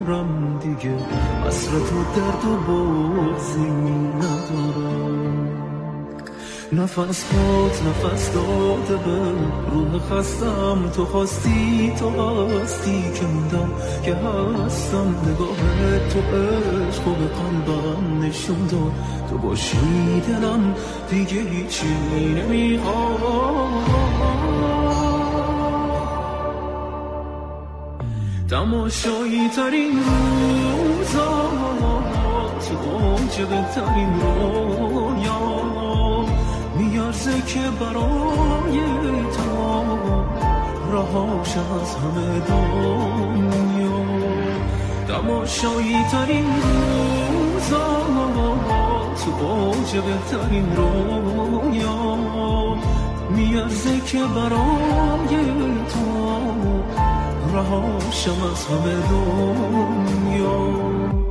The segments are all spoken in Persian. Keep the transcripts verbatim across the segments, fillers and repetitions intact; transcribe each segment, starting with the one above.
رم دیگه حسرت و درد و بغضی ندارم. نفس هات نفس داده به روح خستم، تو خواستی تو هستی که موندم که هستم. نگاه تو عشق و به قلبم نشون داد تو باشی دلم دیگه هیچی نمیخواد. تماشایی ترین روزا تو اوج بهترین رویا میارزه که برای تو رهاش از همه دنیا. تماشایی ترین روزا تو اوج بهترین رویا میارزه که برای تو رهاشم از همه دنیا.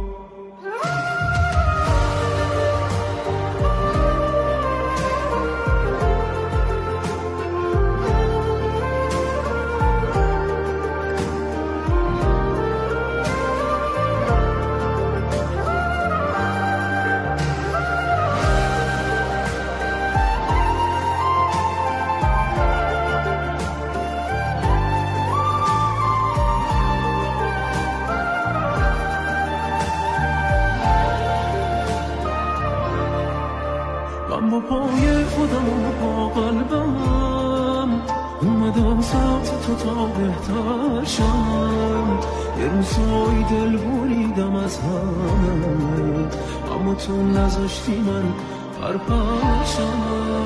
من با پای خودم و با قلبم اومدم سمت تو تا بهتر شم. یه روزایی دل بریدم از همه، اما تو نذاشتی من پرپرشم.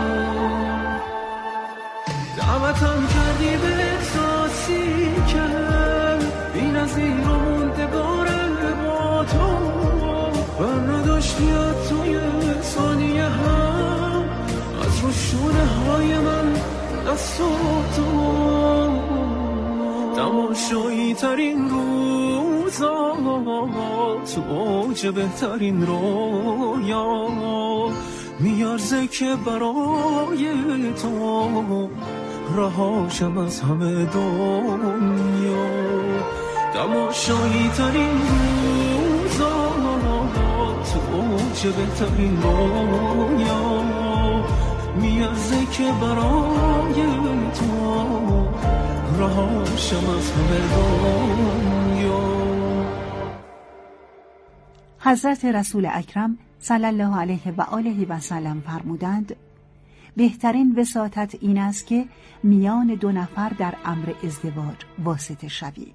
دعوتم کردی به احساسی که بی نظیر و موندگاره با تو، و نداشتی از توی ثانیه هم از رو شونه های من دست و تو. تماشایی ترین روزا تو اوج بهترین رویا میارزه که برای تو رهاشم از همه دنیا. تماشایی ترین روزا تو اوج بهترین رویا میارزه که برای تو رهاشم از همه دنیا. حضرت رسول اکرم صلی الله علیه و آله و سلم فرمودند بهترین وساطت این است که میان دو نفر در امر ازدواج واسطه شوی.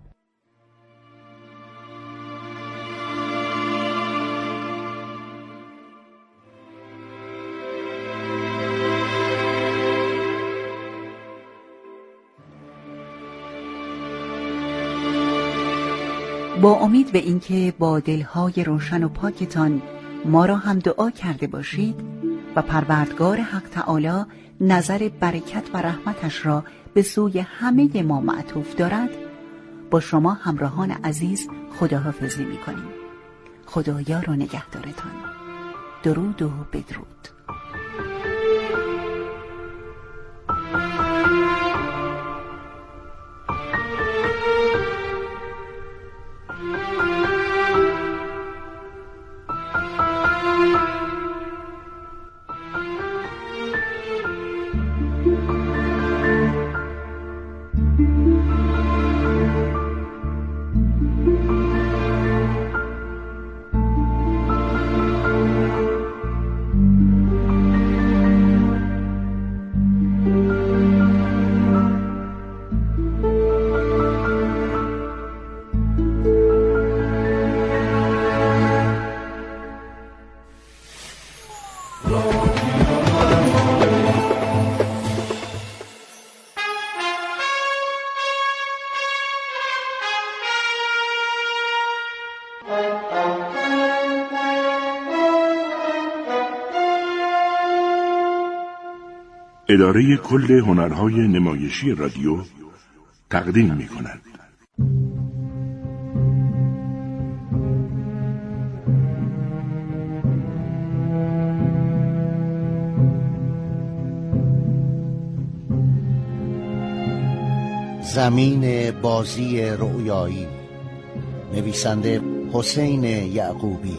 با امید به اینکه با دلهای روشن و پاکتان ما را هم دعا کرده باشید و پروردگار حق تعالی نظر برکت و رحمتش را به سوی همه ما معطوف دارد، با شما همراهان عزیز خداحافظی می‌کنیم. خدایار و نگهدارتان. درود و بدرود. اداره کل هنرهای نمایشی رادیو تقدیم می کند. زمین بازی رؤیایی، نویسنده حسین یعقوبی.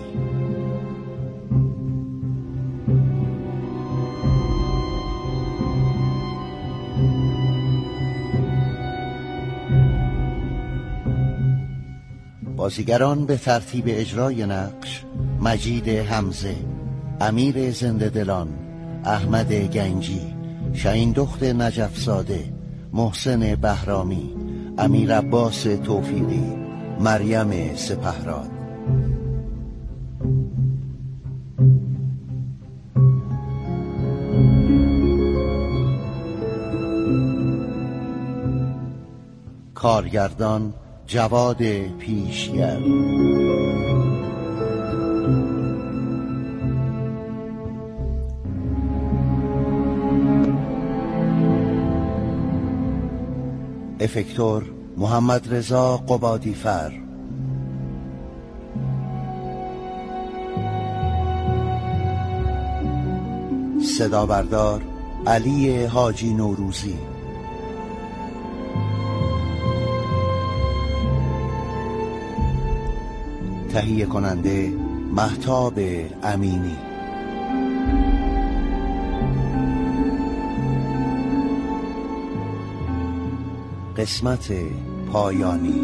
بازیگران به ترتیب اجرای نقش: مجید حمزه، امیر زنده دلان، احمد گنجی، شهین دخت نجف زاده، محسن بهرامی، امیر عباس توفیقی، مریم سپهراد. کارگردان جواد پیشگر. افکتور محمد رضا قبادیفر. صدا بردار علی حاجی نوروزی. تهیه کننده مهتاب امینی. قسمت پایانی.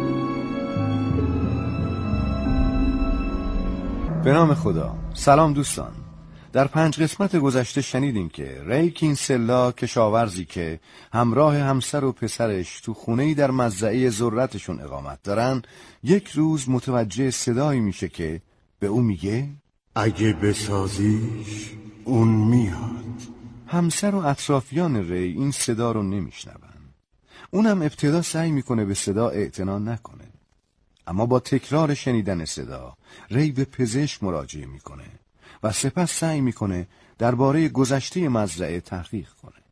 به نام خدا. سلام دوستان. در پنج قسمت گذشته شنیدیم که ری کینسلا کشاورزی که همراه همسر و پسرش تو خونه‌ای در مزرعه ذرتشون اقامت دارن، یک روز متوجه صدایی میشه که به او میگه اگه بسازیش اون میاد. همسر و اطرافیان ری این صدا رو نمیشنون. اونم ابتدا سعی میکنه به صدا اعتنا نکنه، اما با تکرار شنیدن صدا ری به پزشک مراجعه میکنه و سپس سعی میکنه درباره گذشته مزرعه تحقیق کنه.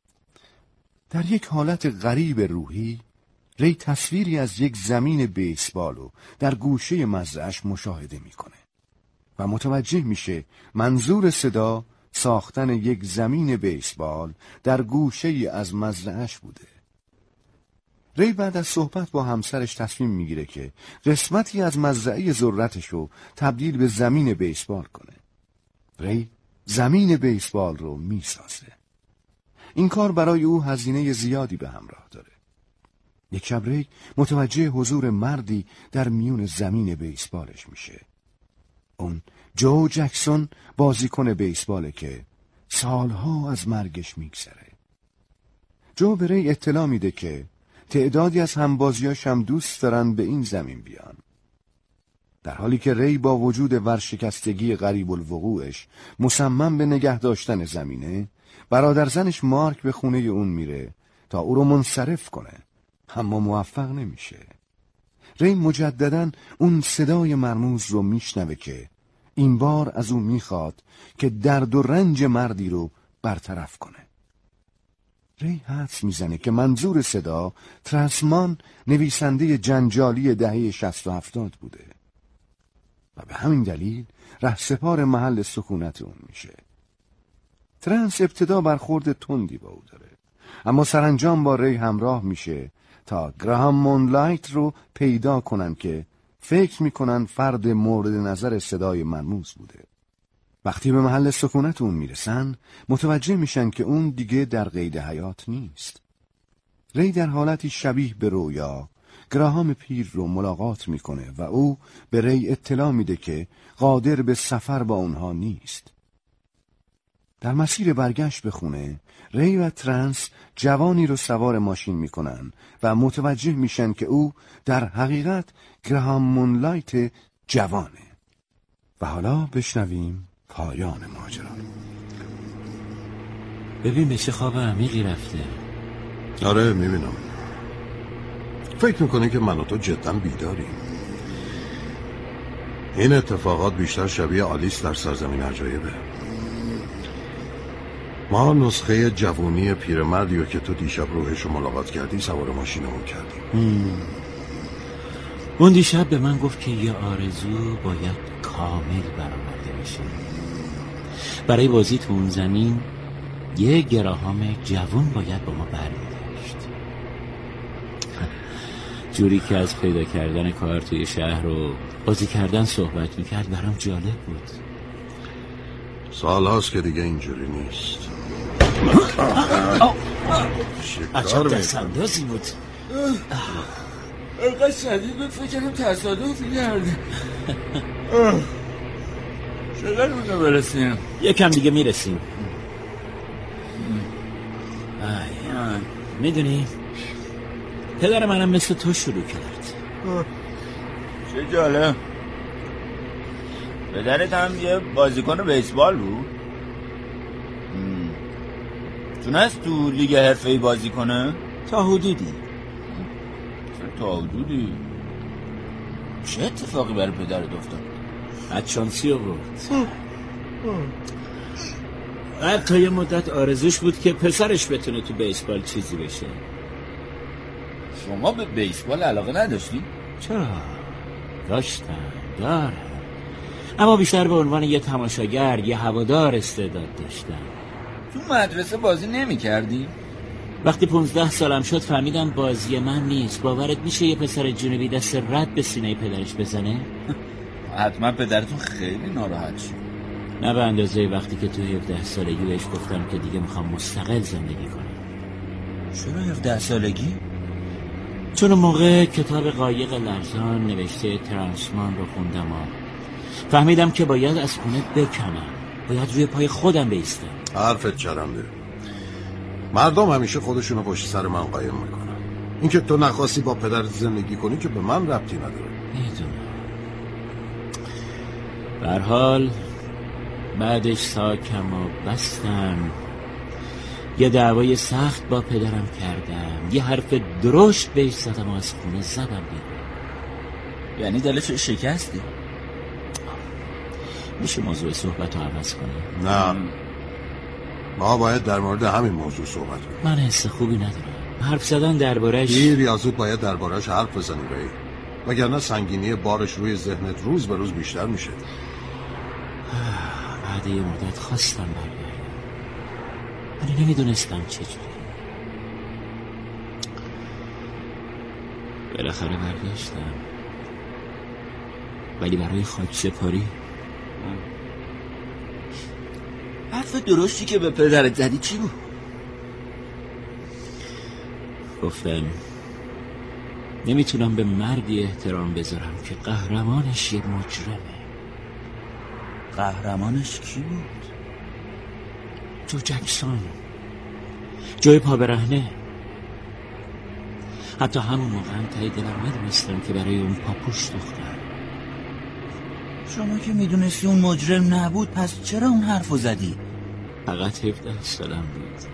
در یک حالت غریب روحی ری تصویری از یک زمین بیسبال رو در گوشه مزرعه‌اش مشاهده میکنه و متوجه میشه منظور صدا ساختن یک زمین بیسبال در گوشه از مزرعه‌اش بوده. ری بعد از صحبت با همسرش تصمیم میگیره که قسمتی از مزرعه ذرتشو تبدیل به زمین بیسبال کنه. ری زمین بیسبال رو میسازه. این کار برای او هزینه زیادی به همراه داره. یک شب ری متوجه حضور مردی در میون زمین بیسبالش میشه. اون جو جکسون، بازیکن بیسباله که سالها از مرگش میگذره. جو به ری اطلاع میده که تعدادی از همبازیاش هم دوست دارن به این زمین بیان. در حالی که ری با وجود ورشکستگی غریب الوقوعش مصمم به نگه داشتن زمینه، برادر زنش مارک به خونه اون میره تا او رو منصرف کنه، اما موفق نمیشه. ری مجدداً اون صدای مرموز رو میشنوه که این بار از اون میخواد که درد و رنج مردی رو برطرف کنه. ری حدس میزنه که منظور صدا ترانسمان، نویسنده جنجالی دهه شصت و هفتاد بوده و به همین دلیل رهسپار محل سکونت اون میشه. ترانس ابتدا برخورد تندی با او داره، اما سرانجام با ری همراه میشه تا گراهام مونلایت رو پیدا کنن که فکر میکنن فرد مورد نظر صدای مرموز بوده. وقتی به محل سکونت اون میرسن، متوجه میشن که اون دیگه در قید حیات نیست. ری در حالتی شبیه به رویا گراهام پیر رو ملاقات میکنه و او به ری اطلاع میده که قادر به سفر با اونها نیست. در مسیر برگشت به خونه، ری و ترانس جوانی رو سوار ماشین میکنن و متوجه میشن که او در حقیقت گراهام مونلایت جوانه. و حالا بشنویم پایان ماجرا. ببین به چه خواب عمیقی رفته. آره میبینم. فکر میکنه که من و تو جدا بیداریم. این اتفاقات بیشتر شبیه آلیس در سرزمین عجایبه. ما نسخه جوونی پیرمردی رو که تو دیشب روحش رو ملاقات کردی سوار ماشینمون کردیم. اون دیشب به من گفت که یه آرزو باید کامل برآورده بشه. برای بازی تو اون زمین یه گراهام جوون باید با ما برمی‌داشت. جوری که از پیدا کردن کار توی شهر و بازی کردن صحبت میکرد برام جالب بود. سال هاست که دیگه اینجوری نیست. عجب دست اندازی بود. اینقدر شدید بود فکرم تصادف کرده. چقدر بوده برسیم؟ یکم دیگه میرسیم. میدونی پدر منم مثل تو شروع کرد. چه جالب. پدرت هم یه بازیکن بیسبال بود؟ تونست تو لیگ حرفه‌ای بازی کنه؟ تا حدودی. تا حدودی؟ چه اتفاقی برای پدرت افتاد؟ بدشانسی آورد. بعد تا یه مدت آرزوش بود که پسرش بتونه تو بیسبال چیزی بشه. شما به بیسبال علاقه نداشتی؟ چرا؟ داشتم، دارم. اما بیشتر به عنوان یه تماشاگر، یه هوادار استعداد داشتم. تو مدرسه بازی نمی کردی؟ وقتی پونزده سالم شد فهمیدم بازی من نیست. باورت میشه یه پسر جنوبی دست رد به سینه پدرش بزنه؟ حتما پدرتون خیلی ناراحت شد. نه به اندازه وقتی که تو هفده سالگی بهش گفتم که دیگه میخوام مستقل زندگی کنم. چرا هفده سالگی؟ چون اون موقع کتاب قایق لرزان نوشته ترانسمان رو خوندم و فهمیدم که باید از خونه بکنم، باید روی پای خودم بایستم. حرفت چرنده. مردم همیشه خودشونو پشت سر من قایم میکنن. اینکه تو نخواستی با پدر زندگی کنی که به من ربطی نداره. میدونم. به هر حال بعدش ساکم و بستم. یه دعوای سخت با پدرم کردم، یه حرف درشت بهش زدم و از خونه زدم بیرون. یعنی دلش شکستی؟ میشه موضوع صحبت رو عوض کنیم؟ نه، ما باید در مورد همین موضوع صحبت کنیم. من حس خوبی ندارم. حرف زدن دربارش دیر یا زود باید دربارش حرف بزنی ری، وگرنه سنگینی بارش روی ذهنت روز به روز بیشتر میشه. بعد یه مدت خواستم برگردم ولی نمیدونستم چجوری. بالاخره برگشتم، ولی برای خاک سپاری. حرف درستی که به پدرت زدی چی بود؟ گفتم نمیتونم به مردی احترام بذارم که قهرمانش یه مجرمه. قهرمانش کی بود؟ جو جکسون، جوی پا برهنه. حتی همون موقع هم تایی دلم میدونستم که برای اون پاپوش دختر. شما که میدونستی اون مجرم نبود، پس چرا اون حرفو زدی؟ فقط هفده سالم بود.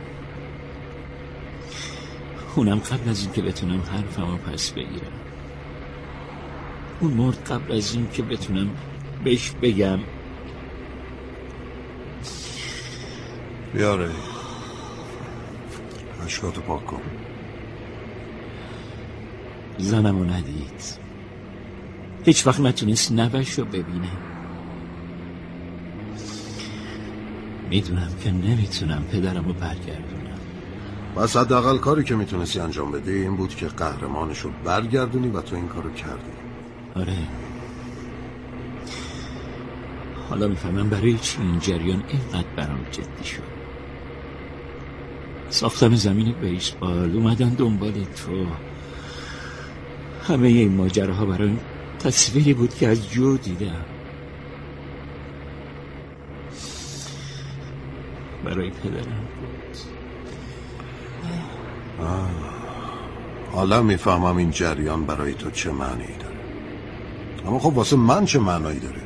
اونم قبل از این که بتونم حرفمو پس بگیرم. اون مرد قبل از این که بتونم بهش بگم. بیاره اشکاتو پاک کن. زنمو ندید، هیچ وقت نتونست نوش رو ببینه. میدونم که نمیتونم پدرمو برگردونم. بس حداقل کاری که میتونستی انجام بدی این بود که قهرمانشو برگردونی و تو این کارو کردی. آره، حالا میفهمم برای چی این جریان اینقدر برام جدی شد. ساختم زمین بیسبال، اومدن دنبال تو. همه این ماجراها برای تصویری بود که از جو دیدم. برای پدرم بود. آه. حالا میفهمم این جریان برای تو چه معنی داره. اما خب واسه من چه معنایی داره؟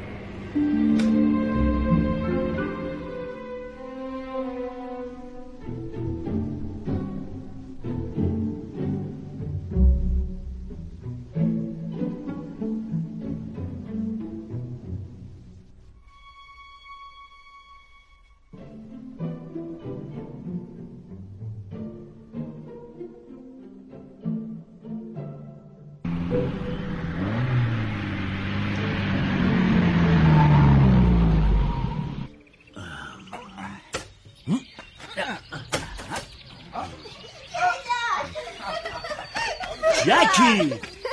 جکی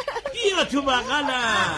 بیا تو بغلم.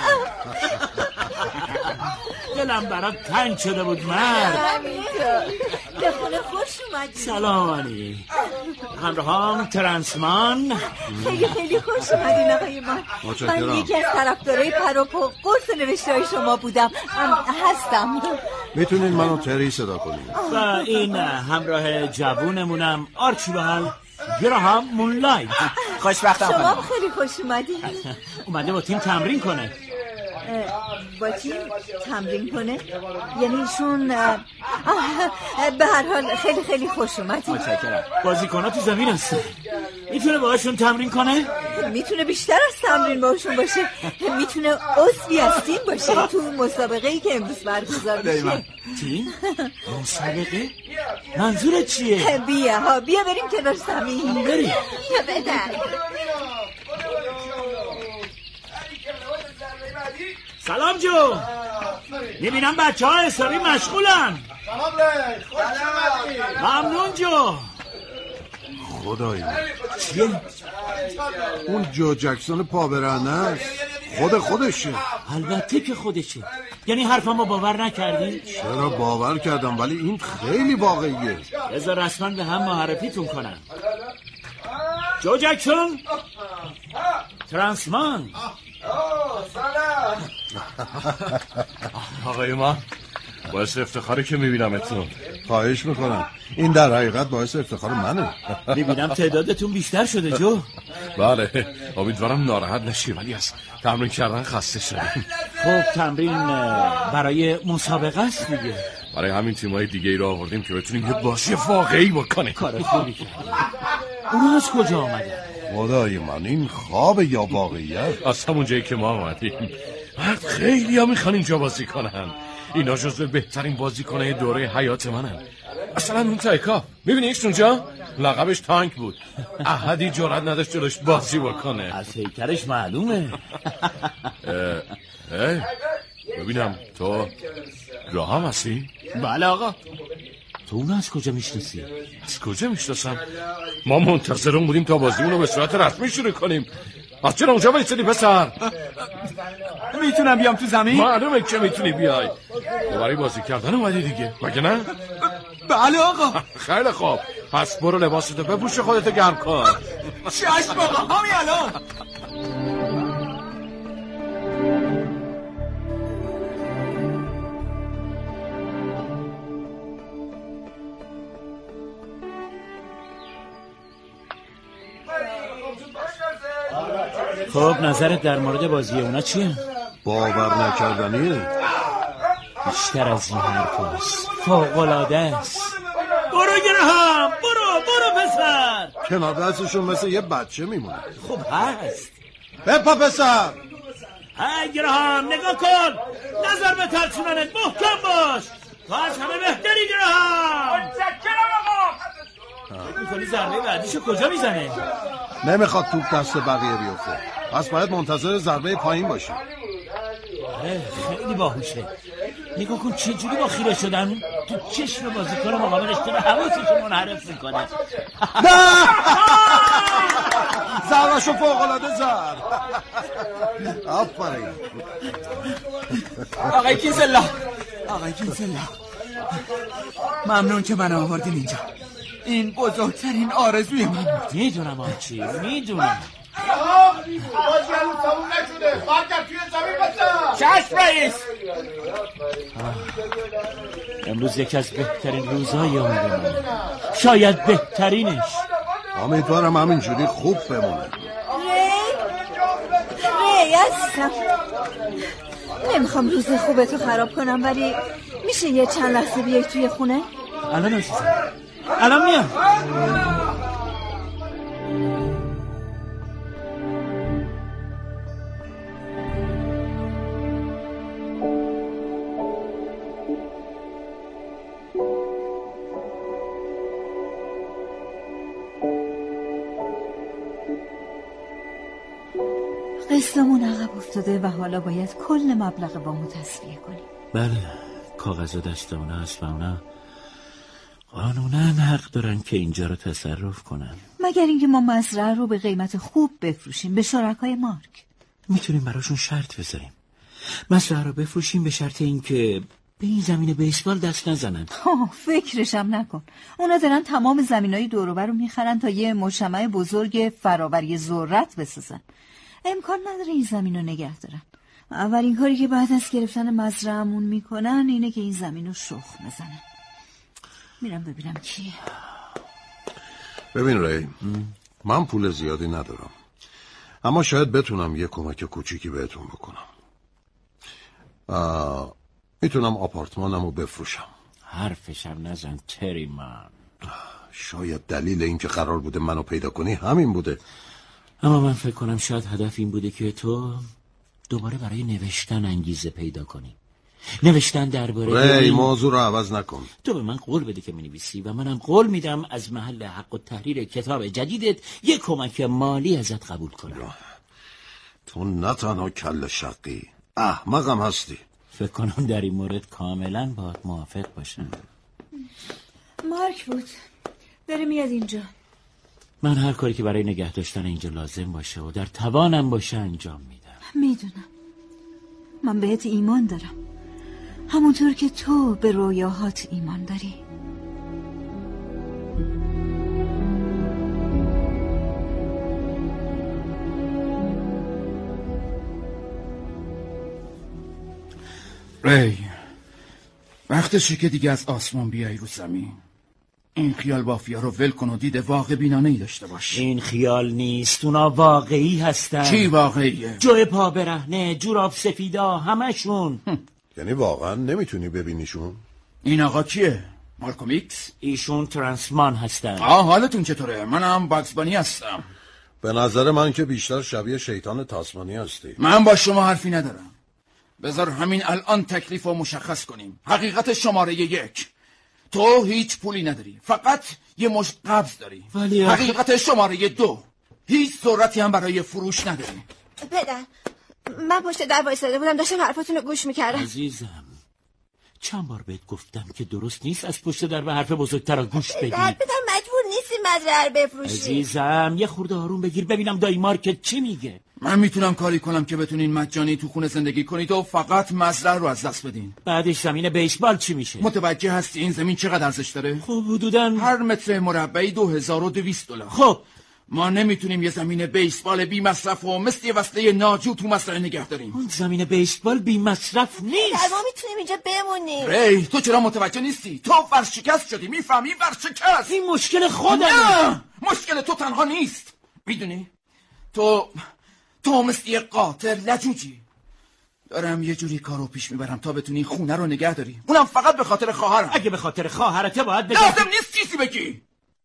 دلم برات تنگ شده بود مرد. همینطور. به خونه خوش اومدی. سلام علی. همراهام ترانسمان. خیلی خیلی خوش اومدین آقای من. من یکی از طرفدارای پروپو قرص نوشته های شما بودم. هستم. میتونین منو تری صدا کنین. و این همراه جوونمونم آرچیبال گراهام مونلایت. خوشبختم شما خانم. خیلی خوش اومدین. اومده با تیم تمرین کنه. با تیم تمرین کنه؟ یعنی ایشون به هر حال خیلی خیلی خوش اومدین. متشکرم. بازیکن‌ها تو زمین هستن. میتونه باهاشون تمرین کنه؟ میتونه بیشتر از تمرین باهاشون باشه. میتونه عضوی از تیم باشه تو مسابقه‌ای که امروز برگزار میشه. تیم؟ مسابقه؟ منظورت چیه؟ بیا ها بیا بریم کنار زمین. بریم. سلام جو. میبینم بچه ها حسابی مشغولن. ممنون جو. خدایی چیه؟ اون جو جکسون پابرهنه است. خود خودشه. البته که خودشه. یعنی حرفمو باور نکردی؟ چرا باور کردم ولی این خیلی واقعیه. بذار رسما به هم معرفیتون کنم. جو جکسون ترانسمان. آقای ما باعث افتخاره که میبینم اتون. خواهش میکنم. این در حقیقت باعث افتخار منه. میبینم تعدادتون بیشتر شده جو. بله امیدوارم ناراحت نشی ولی از تمرین کردن خسته شدیم. خب تمرین برای مسابقه است دیگه. برای همین تیمای دیگه ای رو آوردیم که بتونیم یه بازی واقعی بکنیم. کار خوبی کردیم. اونا از کجا آمدن؟ خدای من این خواب یا واقعیت؟ از همون جایی که ما آمدیم. مرد خیلی ها میخوان اینجا بازی کنن. اینا جزو بهترین بازیکنای دوره حیات منن. اصلا اون تایکا میبینیش اونجا؟ لقبش تانک بود. احدی جرأت نداشت جلوش بازی بکنه. از هیکلش معلومه. اه ببینم تو راهم هستی؟ بله آقا. تو اون از کجا میشناسی؟ از کجا میشناسم؟ ما منتظرون بودیم تا بازیمون رو به صورت رسمی شروع کنیم. از چرا اونجا بایستدی پسر؟ میتونم بیام تو زمین؟ معلومه که میتونی بیای. تو برای بازی کردن اومدی دیگه مگه نه؟ بله آقا. خیلی خوب پس برو لباستو بپوش خودتو گرم کن. چشم آقا همین الان. خب نظرت در مورد بازی اونا چیه؟ باور نکردنیه. بیشتر از این حرف هست. فوق‌العاده است. برو گرهم برو برو پسر. کنار دستشون مثل یه بچه میمونه. خب هست. بپا پسر. های گرهم نگاه کن. نظر به ترچوننت محکم باش. تو از همه بهتری گرهم. متشکرم آقا. میکنی ضربه بعدیشو کجا میزنه؟ نمیخواد توپ دست بقیه بیفته. پس باید منتظر ضربه پایین باشی. خیلی باهوشه. نگاه کن چه جوری با خیره شدن تو چشم بازیکن مقابلش داره حواسش منحرف میکنه. نه ضربه‌شو فوق‌العاده زد. آفرین آقای کینزلا. آقای کینزلا ممنون که من آوردین اینجا. این بزرگترین آرزوی من بود. میدونم آرچی میدونم. بازی هنوز تموم نشده. برگرد توی زمین بسن. چشم رئیس. امروز یکی از بهترین روزهای عمر من. شاید بهترینش. امیدوارم همینجوری خوب بمونه. ری ری عزیزم نمیخوام روز خوبتو خراب کنم ولی میشه یه چند لحظه بیای توی خونه؟ الان عزیزم الان میام. قسطمون عقب افتاده و حالا باید کل مبلغ وامو تسویه کنیم. بله کاغذ دست اونا هست و اونا قانونا حق دارن که اینجا رو تصرف کنن. مگر اینکه ما مزرعه رو به قیمت خوب بفروشیم به شرکای مارک. میتونیم براشون شرط بذاریم. مزرعه رو بفروشیم به شرط اینکه به این زمین بیسبال دست نزنن. فکرشم نکن. اونا دارن تمام زمینای دور و بر رو میخرن تا یه مجتمع بزرگ فراوری ذرت بسازن. امکان نداره این زمین رو نگه دارن. اولین کاری که بعد از گرفتن مزرعه‌مون میکنن اینه که این زمین رو شخم بزنن. میرم ببینم کیه. ببین ری، من پول زیادی ندارم، اما شاید بتونم یه کمک کوچیکی بهتون بکنم. میتونم آپارتمانم رو بفروشم. حرفشم نزن تری من. شاید دلیل این که قرار بوده منو پیدا کنی همین بوده. اما من فکر کنم شاید هدف این بوده که تو دوباره برای نوشتن انگیزه پیدا کنی. نوشتن درباره ری، موضوع رو عوض نکن. تو به من قول بده که می‌نویسی و منم قول میدم از محل حق و تحریر کتاب جدیدت یه کمک مالی ازت قبول کنم. تو نه تنها کل شقی، احمقم هستی. فکر کنم در این مورد کاملا باهات موافق باشم. مارک بود داره میاد اینجا. من هر کاری که برای نگه داشتن اینجا لازم باشه و در توانم باشه انجام میدم. میدونم. من بهت ایمان دارم، همونطور که تو به رویاهات ایمان داری. ری، وقتشه که دیگه از آسمان بیای رو زمین. این خیال بافیا رو ول کن و دید واقع بینانه‌ای داشته باش. این خیال نیست، اونا واقعی هستن. چی واقعیه؟ جوی پا برهنه، جوراب سفیدا، همشون. یعنی واقعا نمیتونی ببینیشون؟ این آقا کیه؟ مالکوم ایکس؟ ایشون ترانسمان هستن. آه، حالتون چطوره؟ منم باکس بانی هستم. به نظر من که بیشتر شبیه شیطان تاسمانی هستی. من با شما حرفی ندارم. بذار همین الان تکلیف رو مشخص کنیم. حقیقت شماره یک، تو هیچ پولی نداری، فقط یه مشت قبض داری. ولی حقیقت شماره دو، هیچ ذرتی هم برای فروش نداری. پدر، من پشت در وایساده بودم داشتم حرفاتون رو گوش میکردم. عزیزم، چند بار بهت گفتم که درست نیست از پشت در به حرف بزرگتر رو گوش بدی. پدر، پدر مجبور نیستی مزرعه رو بفروشی. عزیزم، یه خورده آروم بگیر ببینم دایی مارکت چی میگه. من میتونم کاری کنم که بتونین مجانی تو خونه زندگی کنید و فقط مزرعه رو از دست بدین. بعدش زمین بیسبال چی میشه؟ متوجه هستی این زمین چقدر ارزش داره؟ خب حدوداً هر متر مربعی دو هزار و دویست دلار. خب ما نمیتونیم یه زمین بیسبال بی مصرف و مثل یه وصله ناجو تو مزرعه نگه داریم. اون زمین بیسبال بی مصرف نیست. ما میتونیم اینجا بمونیم. ری، تو چرا متوجه نیستی؟ تو ورشکست شدی، میفهمی؟ ورشکست. این مشکل خودمه. نه، مشکل تو تنها نیست. میدونی تو تو مثل یه قاتل لجوجی. دارم یه جوری کارو پیش میبرم تا بتونی خونه رو نگه داری، اونم فقط به خاطر خواهرم. اگه به خاطر خواهرته باید بگم لازم نیست چیزی بگی.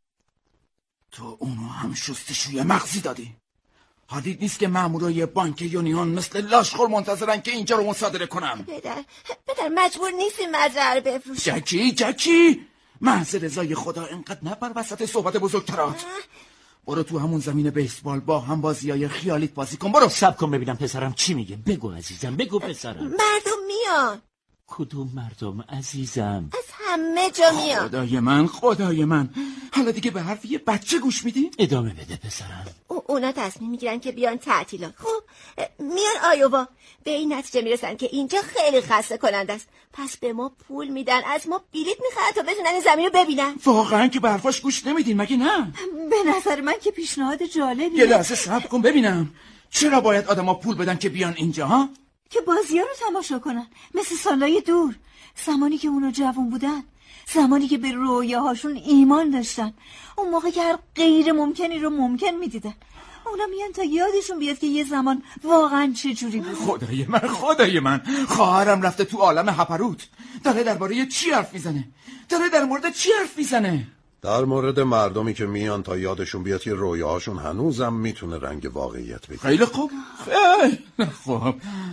تو اونو هم شستشوی مغزی دادی. حدید نیست که مامورای بانک یونیون مثل لاشخور منتظرن که اینجا رو مصادره کنم. پدر، پدر مجبور نیستی مزرعه رو بفروشی. جکی جکی محض رضای خدا اینقدر نپر وسط صحبت بزرگترات. برو تو همون زمین بیسبال با هم بازیای خیالیت بازی کن. برو. صبر کن ببینم پسرم چی میگه. بگو عزیزم، بگو پسرم. مردم میان. کدوم مردم عزیزم؟ از همه جا میان. خدای من، خدای من، حالا دیگه به حرف یه بچه گوش میدی؟ ادامه بده پسرم. او اونا تصمیم میگیرن که بیان تعطیلات. خب میان آیووا، به این نتیجه میرسن که اینجا خیلی خسته کننده است، پس به ما پول میدن، از ما بلیط میخرن تا بتونن این زمین رو ببینن. واقعا که به حرفاش گوش نمیدین مگه نه؟ به نظر من که پیشنهاد جالبیه. یه لحظه صبر کن ببینم، چرا باید آدما پول بدن که بیان اینجا ها؟ که بازی‌ها رو تماشا کنن، مثل سالای دور، زمانی که اونا جوان بودن، زمانی که به رویاهاشون ایمان داشتن، اون موقع که هر غیر ممکنی رو ممکن میدیدن. اونا میان تا یادشون بیاد که یه زمان واقعا چه جوری بود. خدای من، خدای من، خواهرم رفته تو عالم هپروت. داره درباره چی حرف میزنه؟ داره در مورد چی حرف میزنه؟ در مورد مردمی که میان تا یادشون بیاد که رویاهاشون هنوزم میتونه رنگ واقعیت بگیره. خیلی خوب، خیلی خوب.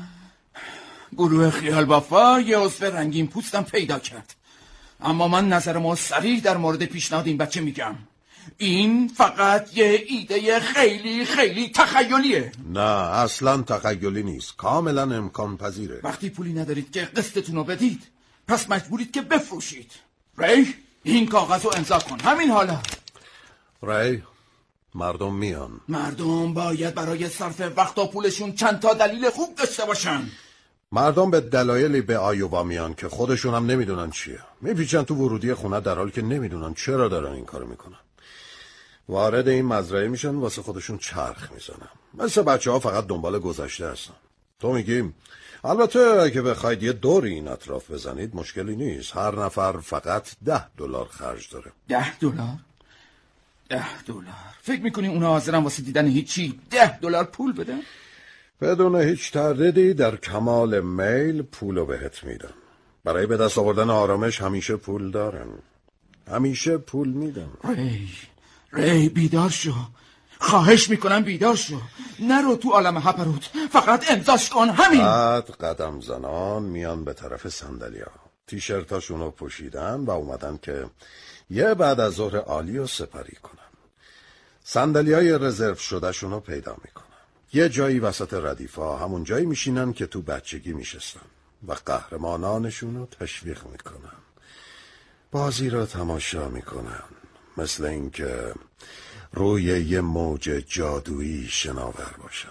گروه خیال بافا یه عضو رنگین پوستم پیدا کرد، اما من نظرمو صریح در مورد پیشنهاد این بچه میگم. این فقط یه ایده خیلی خیلی تخیلیه. نه اصلا تخیلی نیست، کاملا امکان پذیره. وقتی پولی ندارید که قسطتونو بدید، پس مجبورید که بفروشید. ری، این کاغذ رو امضا کن همین حالا. ری، مردم میان. مردم باید برای صرف وقت و پولشون چند تا دلیل خوب داشته باشن. مردم به دلایلی به آیووا میان که خودشون هم نمیدونن چیه. میپیچن تو ورودی خونه در حالی که نمیدونن چرا دارن این کارو میکنن. وارد این مزرعه میشن، واسه خودشون چرخ میزنن. مثل بچه ها فقط دنبال گذشته هستن. تو میگی البته اگه بخواید یه دوری این اطراف بزنید مشکلی نیست. هر نفر فقط ده دلار خرج داره. ده دلار؟ ده دلار. فکر میکنی اونا حاضرن واسه دیدن هیچی ده دلار پول بدن؟ بدون هیچ تردیدی در کمال میل پولو بهت میدن. برای به دست آوردن آرامش همیشه پول دارن. همیشه پول میدن. ری ری بیدار شو. خواهش میکنم بیدار شو. نرو تو عالم هپروت. فقط امضاش کن همین. بعد قدم زنان میان به طرف صندلیا. تیشرتاشونو پوشیدن و اومدن که یه بعد از ظهر عالی رو سپری کنن. صندلیای رزرو شده شونو پیدا میکنن. یه جایی وسط ردیفا، همون جایی میشینن که تو بچگی میشستن و قهرمانانشونو تشویق میکنن. بازی رو تماشا میکنن، مثل اینکه روی یه موج جادویی شناور باشن.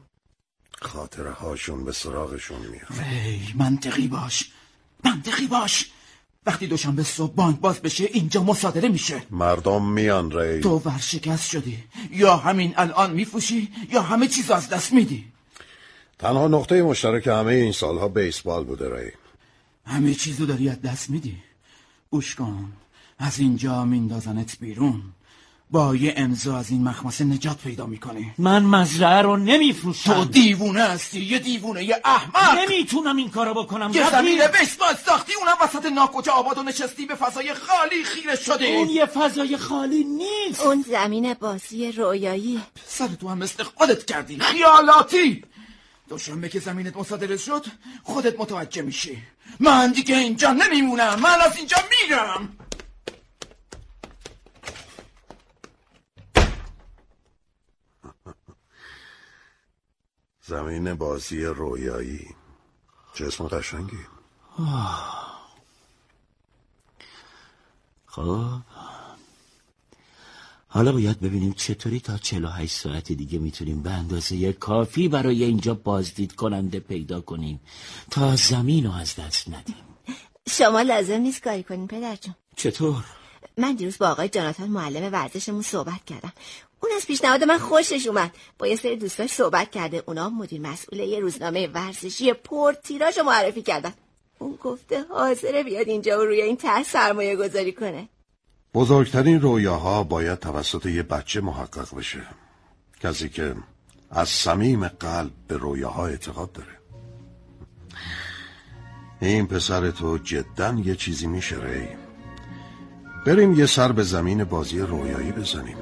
خاطره هاشون به سراغشون میاد. ری منطقی باش، منطقی باش. وقتی دوشنبه صبح بانک باز بشه اینجا مصادره میشه. مردم میان ری. تو ورشکست شدی، یا همین الان میفروشی یا همه چیز از دست میدی. تنها نقطه مشترک همه این سالها بیسبال بوده ری. همه چیزو داری از دست میدی. گوش کن، از اینجا میندازنت بیرون. با یه امضا از این مخمسه نجات پیدا میکنی. من مزرعه رو نمیفروشم. تو دیوونه هستی، یه دیوونه، یه احمق. نمیتونم این کارو بکنم. یه زمین بیسبال ساختی، اونم وسط ناکجا آباد و نشستی به فضای خالی خیره شدی. اون یه فضای خالی نیست. اون زمین بازی رویایی. سر تو هم مثل خودت کردی، خیالاتی. دوشنبه که زمینت مصادره شد خودت متوجه میشی. من دیگه اینجا نمیمونم، من از اینجا میرم. زمین بازی رویایی، چه اسم قشنگی. خب حالا باید ببینیم چطوری تا چهل و هشت ساعت دیگه میتونیم به اندازه کافی برای اینجا بازدید کننده پیدا کنیم تا زمین رو از دست ندیم. شما لازم نیست کاری کنین پدر جون. چطور؟ من دیروز با آقای جاناتان معلم ورزشمون صحبت کردم. اون از پیشنهاد من خوشش اومد. با یه سری دوستاش صحبت کرده. اونا مدیر مسئول یه روزنامه ورزشی پر تیراژ معرفی کردن. اون گفته حاضره بیاد اینجا و روی این طرح سرمایه گذاری کنه. بزرگترین رویاها باید توسط یه بچه محقق بشه. کسی که از صمیم قلب به رویاها اعتقاد داره. این پسر تو جداً یه چیزی میشه ری. بریم یه سر به زمین بازی رویایی بزنیم.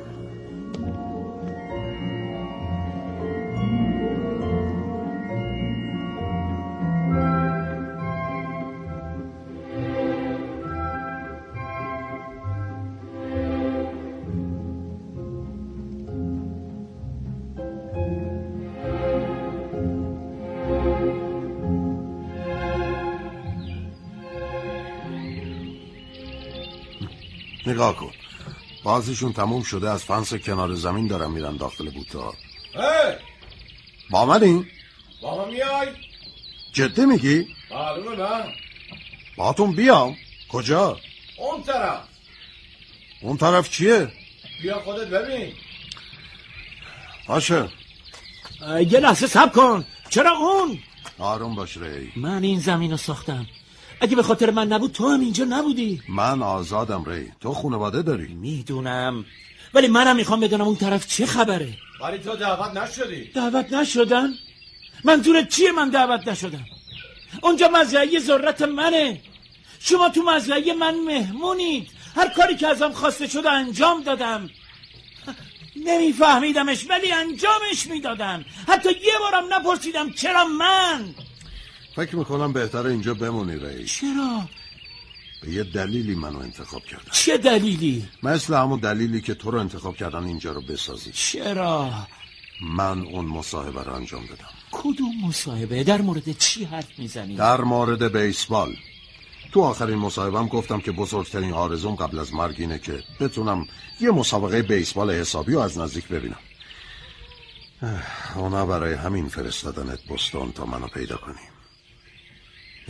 نگاه کن، بازیشون تموم شده، از فنس کنار زمین دارن میرن داخل بوتا. هی با من این؟ با من میای؟ جدی میگی؟ معلومه نه. باهاتون بیام؟ کجا؟ اون طرف. اون طرف چیه؟ بیا خودت ببین. باشه. یه لحظه صبر کن. چرا اون؟ آروم باش ری. من این زمین رو ساختم. اگه به خاطر من نبود تو هم اینجا نبودی. من آزادم ری. تو خانواده داری. میدونم، ولی منم میخوام بدونم اون طرف چه خبره. ولی تو دعوت نشدی. دعوت نشدن؟ منظورت چیه من دعوت نشدم؟ اونجا مزرعه ذرت منه. شما تو مزرعه من مهمونید. هر کاری که ازم خواسته شده انجام دادم. نمیفهمیدمش ولی انجامش میدادم. حتی یه بارم نپرسیدم چرا من. فکر میکنم بهتره اینجا بمونی ری. چرا؟ به یه دلیلی منو انتخاب کردن. چه دلیلی؟ مثل همون دلیلی که تو رو انتخاب کردن اینجا رو بسازی. چرا؟ من اون مصاحبه رو انجام دادم. کدوم مصاحبه؟ در مورد چی حرف میزنی؟ در مورد بیسبال. تو آخرین مصاحبه‌ام گفتم که بزرگترین آرزوم قبل از مرگ اینه که بتونم یه مسابقه بیسبال حسابی رو از نزدیک ببینم. اونا برای همین فرستادنت بوستون تا منو پیدا کنی.